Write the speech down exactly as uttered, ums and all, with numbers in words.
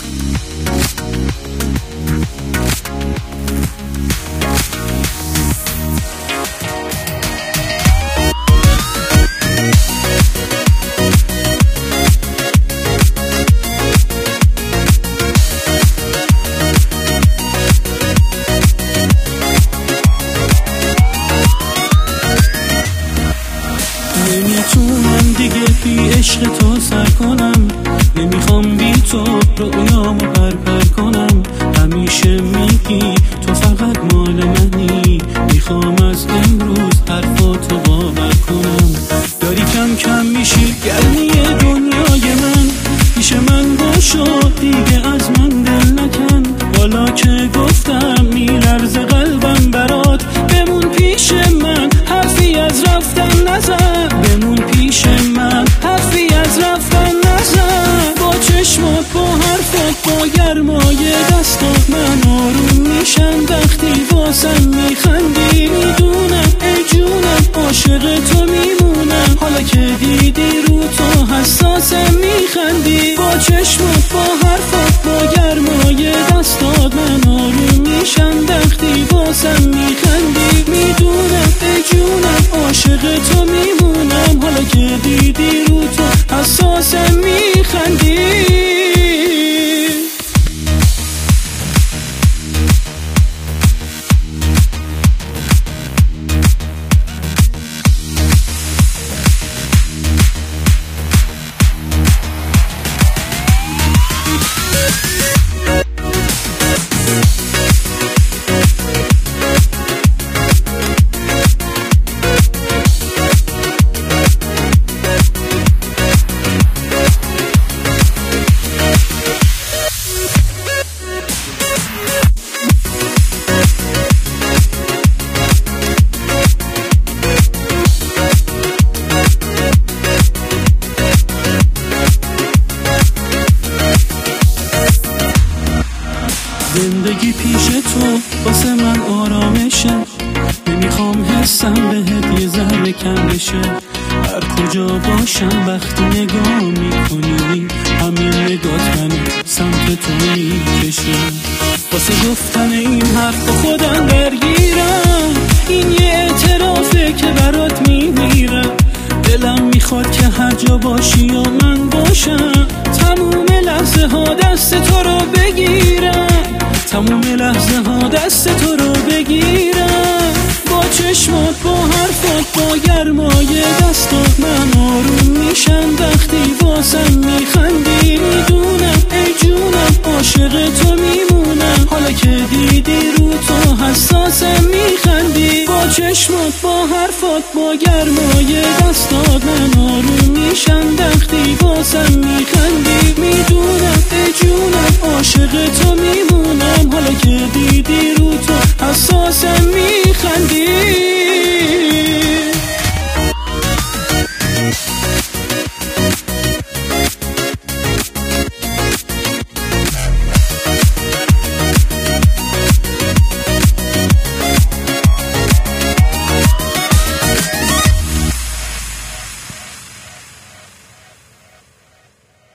نمیتونم دیگه بی عشق تو سر کنم، نمیخوام بی تو رویامو پرپر کنم. همیشه میگی تو فقط مال منی، میخوام از امروز حرفاتو باور کنم. داری کم کم میشی گرمی دنیای من، پیش من باشو دیگه از من دل نکن. حالا که گفتم میلرزه قلبم برات، بمون پیش من حرفی از رفتن نزن. بمون پیش من حرفی از رفتن نزن. با چشمات با حرفات با گرمای دستات من آروم میشم وقتی واسم میخندی. میدونم ای جونم عاشق تو میمونم، حالا که دیدی رو تو حساسم میخندی. با چشمات با حرفات با گرمای دستات من آروم میشم وقتی واسم میخندی. میدونم ای جونم عاشق تو میمونم، حالا که دیدی رو تو حساسم میخندی. زندگی پیش تو واسه من آرامشه، نمیخوام حسم بهت یه ذره کم بشه. هر کجا باشم وقتی نگاه میکنی، همین نگات من سمت تو میکشه. واسه گفتن این حرف خودم درگیرم، این یه اعترافه که برات میمیرم. دلم میخواد که هر جا باشی و من باشم، تموم لحظه ها دست تو رو بگیرم. تموم لحظه ها دست تو رو بگیرم. با چشمات با حرفات با گرمای دستات من آروم میشم وقتی واسم میخندی. میدونم ای جونم عاشق تو میمونم، حالا که دیدی رو تو حساسم میخندی. با چشمات با حرفات با گرمای دستات من آروم میشم وقتی واسم میخندی. میدونم ای جونم عاشق تو میمونم، حالا که دیدی رو تو حساسم